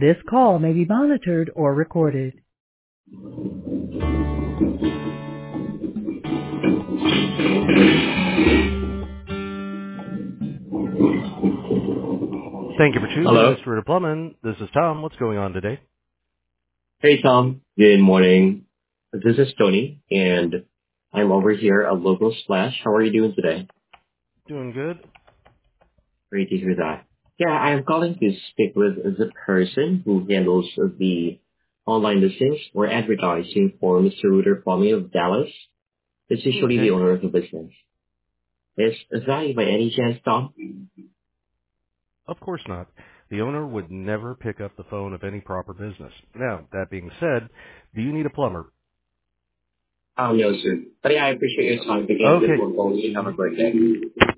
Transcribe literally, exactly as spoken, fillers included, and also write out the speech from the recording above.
This call may be monitored or recorded. Thank you for choosing Hello. Mister Plumbin. This is Tom. What's going on today? Hey, Tom. Good morning. This is Tony, and I'm over here at Local Splash. How are you doing today? Doing good. Great to hear that. Yeah, I'm calling to speak with the person who handles the online listings or advertising for Mister Rooter Plumbing of Dallas. It's usually the Okay. owner of the business. Is is that by any chance, Tom? Of course not. The owner would never pick up the phone of any proper business. Now, that being said, do you need a plumber? Oh, no, sir. But yeah, I appreciate your time. Again, this Okay. one call. You have a great day.